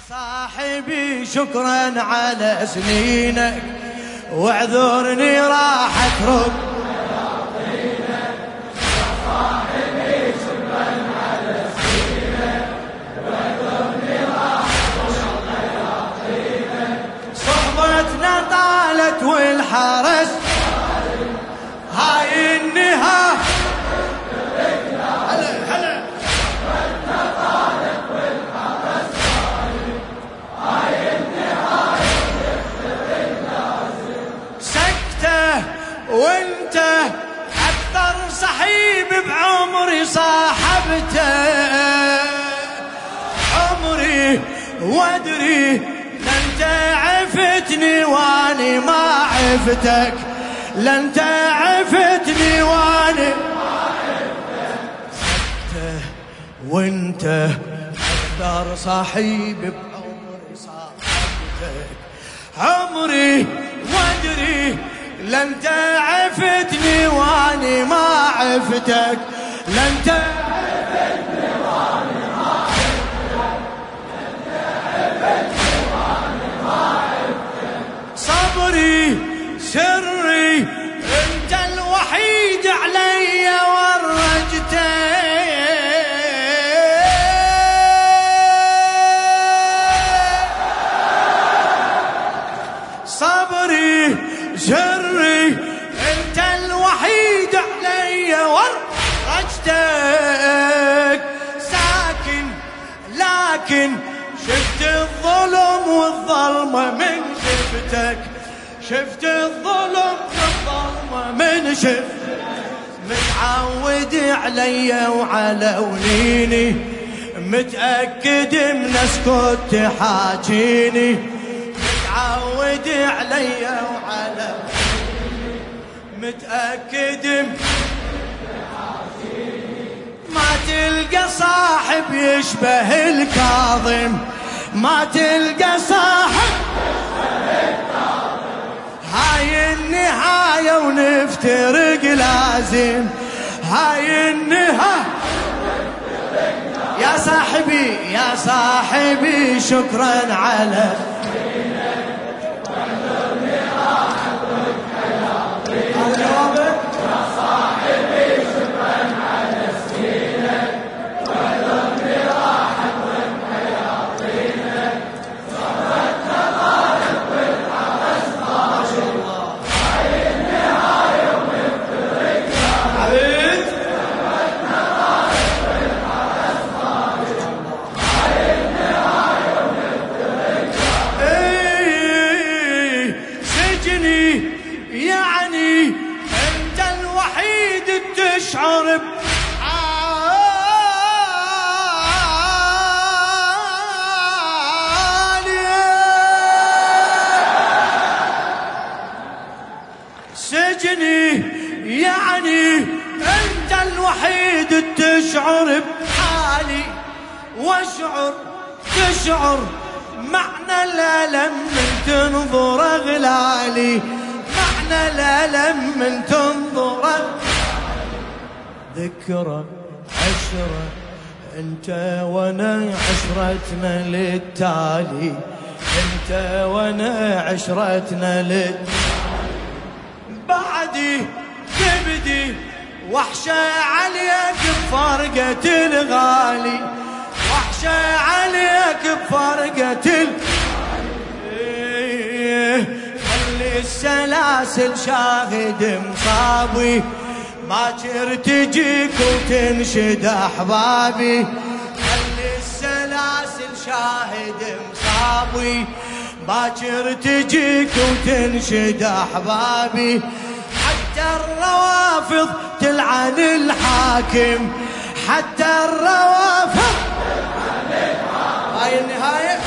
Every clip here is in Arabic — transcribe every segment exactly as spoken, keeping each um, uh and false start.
صاحبي شكرا على سنينك، واعذرني راح اترك يا صاحبي شكرا على سنينك، واعذرني راح اترك. صحبتنا طالت والحرس هاي النهاية. هلا هلا صحبتنا طالت والحرس هاي النهاية تفترق لازم. سكتة وانت اكثر صحيب بعمري صاحبته، عمري وادري لن تعفتني واني ما عفتك، لن تعفتني واني ما عفتك. سكتة وانت اكثر صحيب بعمري صاحبتك، عمري وادري لن تعفتني واني ما عفتك، لن تعفتني واني ما عفتك، لن تعفتني واني ما عفتك. صبري سري انت الوحيد علي ورجتك، صبري سري انت الوحيد علي ورجتك. ساكن لكن شفت الظلم والظلمة من شفتك، شفت الظلم والظلمة من شفتك. متعود علي وعلى ونيني، متأكد من اسكت تحاجيني. متعود علي وعلى متأكد ما تلقى صاحب يشبه الكاظم، ما تلقى صاحب يشبه الكاظم. هاي النهاية ونفترق لازم، هاي النهاية. يا صاحبي يا صاحبي شكرا على يعني انت الوحيد تشعر سجني، يعني انت الوحيد تشعر بحالي، واشعر تشعر معنى الألم من تنظر غلالي، معنى الألم من تنظر. ذكرى عشرة انت وانا عشرتنا للتالي، انت وانا عشرتنا للتالي. بعدي تبدي وحشة عليك بفرقة الغالي، وحشة عليك بفرقة الغالي. خلي السلاسل شاهد مصابي، باكر تجيك وتنشد احبابي. خلي السلاسل شاهد مصابي، باكر تجيك وتنشد احبابي. حتى الروافض تلعن الحاكم، حتى الروافض تلعن الحاكم. هاي النهاية،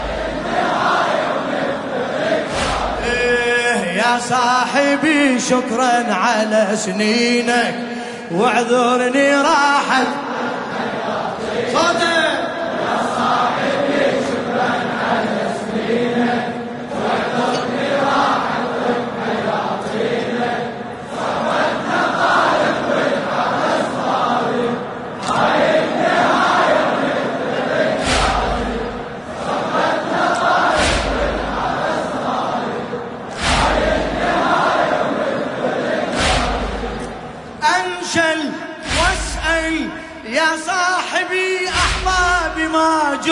إيه يا صاحبي شكرا على سنينك، واعذرني راحت صوتك. يا صاحبي شكرا على سنينك، واعذرني راح اترك حياطينك. صحبتنا طالت والحرس ظالم، هاي النهاية ونفترق لازم. صحبتنا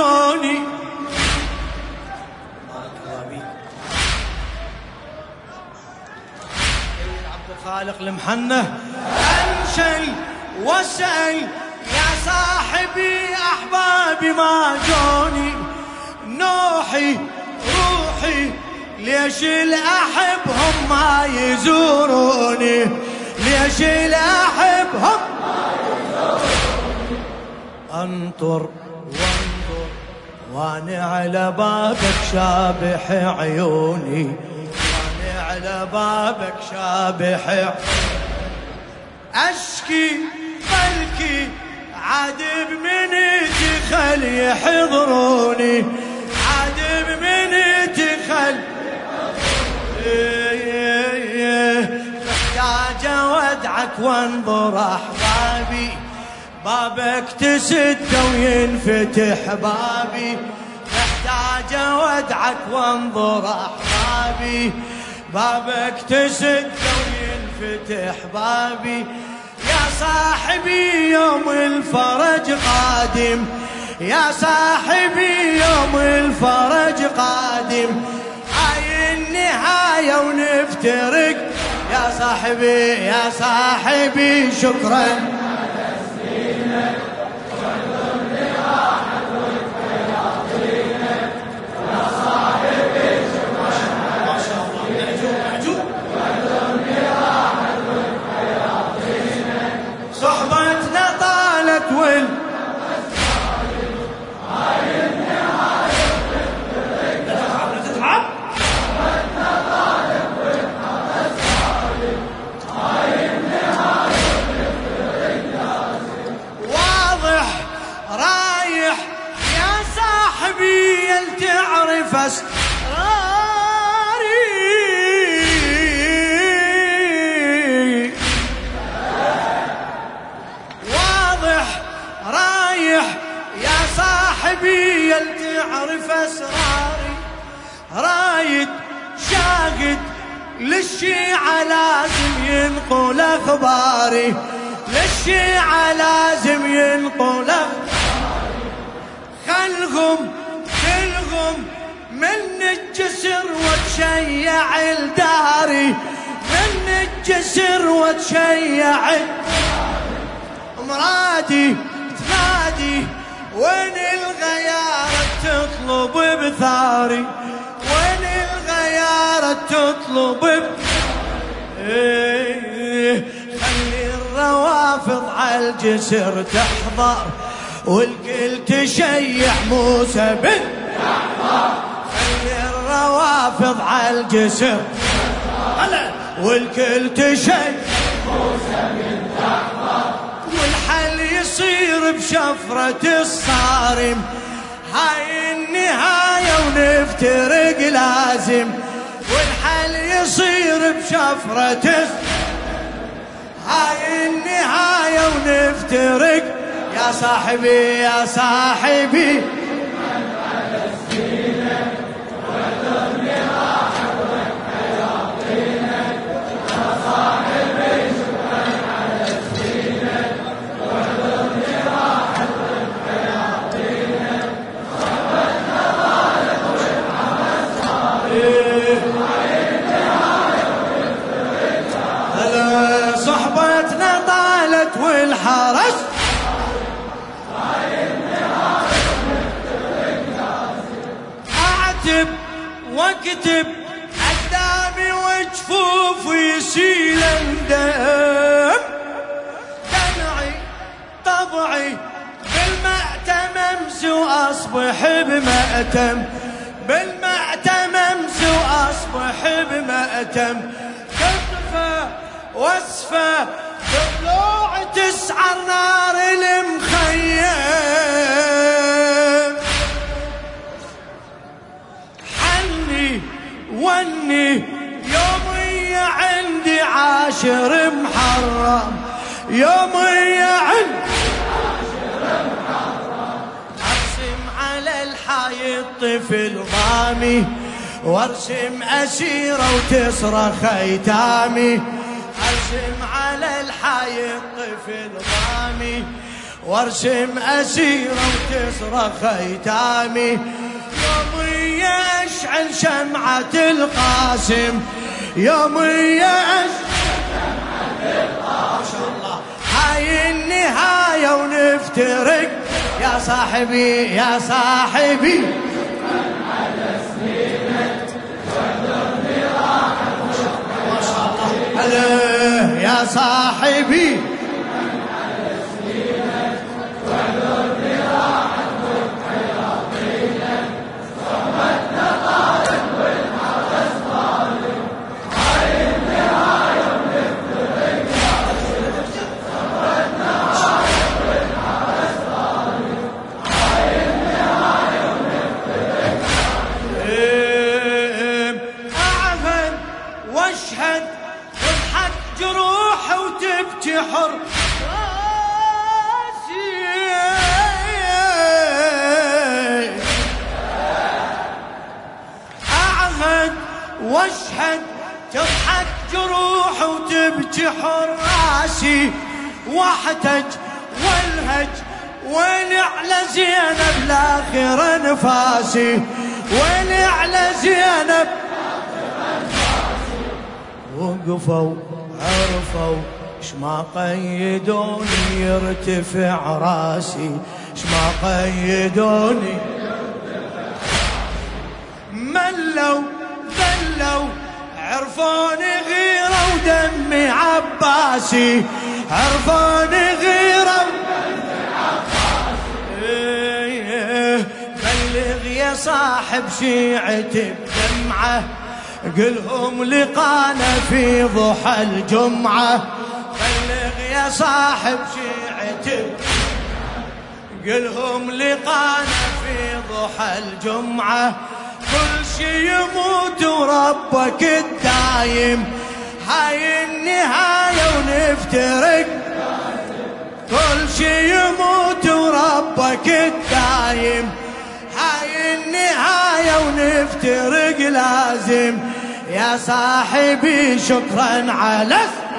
جوني. عبد الخالق المحنة انشل واسأل يا صاحبي احبابي ما جوني. نوحي روحي ليش الأحبهم ما يزوروني؟ ليش الأحبهم ما يزوروني؟ أنطر وانظر واني على بابك شابح عيوني، واني على بابك شابح أشكي بلكي عادب من تخل يحضروني، عادب من تخل محتاج ودعك وانظر احبابي، بابك تسد وينفتح بابي. محتاج ودعك وانظر احبابي، بابك تسد وينفتح بابي. يا صاحبي يوم الفرج قادم، يا صاحبي يوم الفرج قادم. هاي النهاية ونفترق يا صاحبي، يا صاحبي شكرا على سنينك واعذرني راحت وخياطينك. يا صاحبي شكرا على سنينك واعذرني راحت وخياطينك. صحبتنا طالت وال أسراري. واضح رايح يا صاحبي يل تعرف أسراري. رايد شاهد للشيعة لازم ينقل أخباري، للشيعة لازم ينقل أخباري. خلهم كلهم من الجسر وتشيع الداري، من الجسر وتشيع مرادي تنادي وين الغيارة تطلب بثاري، وين الغيارة تطلب بثاري. خلي الروافض عالجسر تحضر والكل تشيع موسى بن جعفر. خلي الروافض عالجسر والكل تشيع موسى بن جعفر. والحل يصير بشفرة الصارم. هاي النهاية ونفترق لازم، والحل يصير بشفرة الصارم. هاي النهاية ونفترق يا صاحبي، يا صاحبي صحبتنا طالت والحرس. اعتب واكتب قدامي وجفوفي يسيل الدم. دمعي طبعي بالمأتم امس واصبح بمأتم، بالمأتم امس واصبح بمأتم. كفة واسفة بطلوع تسعر نار المخيم. حني وني يومي عندي عاشر محرم، يومي عندي عاشر محرم. ارسم على الحايط طفل ضامي، وارسم أسيرة وتصرخ أيتامي. ارسم على الحايط طفل ضامي، وارسم أسيرة وتصرخ أيتامي، يوم يشعل شمعة القاسم، يوم يشعل شمعة القاسم. هاي النهاية ونفترق يا صاحبي يا صاحبي، على سنينك واعذرني راح ما شاء الله عليه يا صاحبي، على سنينك واعذرني راح حياطينك، صحبتنا طارق والحرس ظالم، هاي النهاية ونفترق صحبتنا طارق والحرس ظالم، هاي النهاية ونفترق. أعهد واشهد تضحك جروح وتبكي حر راسي، أعهد واشهد تضحك جروح وتبكي حراسي، واحتج والهج ويلي على زينب لاخر انفاسي، ويلي على زينب. وقفوا عرفوا شما قيدوني يرتفع راسي، شما قيدوني ملوا ذلوا عرفوني غيرة ودمي عباسي، عرفوني غيرة ودمي عباسي. بلغ يا صاحب شيعتي بدمعة، قلهم لقانا في ضحى الجمعة، بلغ يا صاحب شيعتي قلهم لقانا في ضحى الجمعة، كل شي يموت وربك الدايم، هاي النهاية ونفترق، كل شي يموت وربك الدايم، هاي النهاية ونفترق لازم. يا صاحبي شكرا على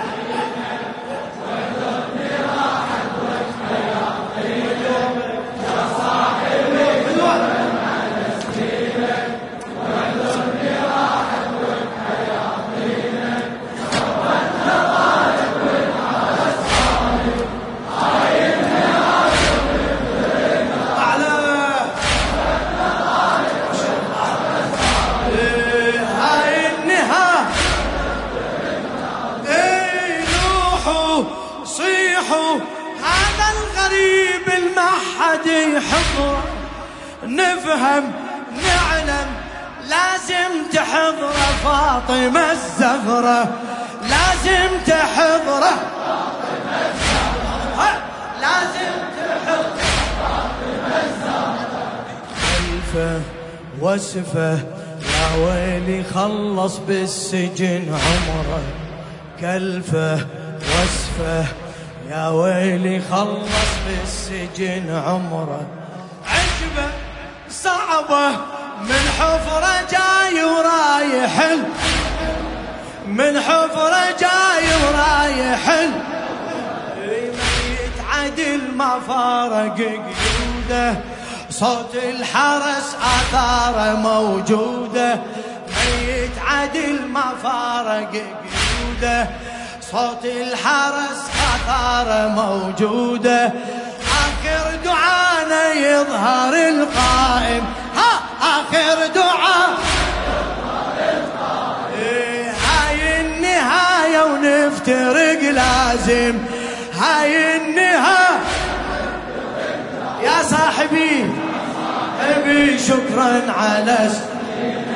هذا الغريب المحد يحضره، نفهم نعلم لازم تحضره فاطمة الزهرة، لازم تحضره فاطمة الزهرة، لازم تحضره فاطمة الزهرة. كلفه وصفه يا ويلي خلص بالسجن عمره، كلفه وصفه يا ويلي خلص بالسجن عمره، عجبه صعبه من حفرة جاي ورايح، من حفرة جاي ورايح، ميت عدل ما فارق قيوده، صوت الحرس آثاره موجوده، ميت عدل ما فارق قيوده، صوت الحرس آثاره موجوده، آخر دعانا يظهر القائم، ها آخر دعاء يظهر القائم. إيه هاي النهاية ونفترق لازم، هاي النهاية. يا صاحبي صاحبي شكرا على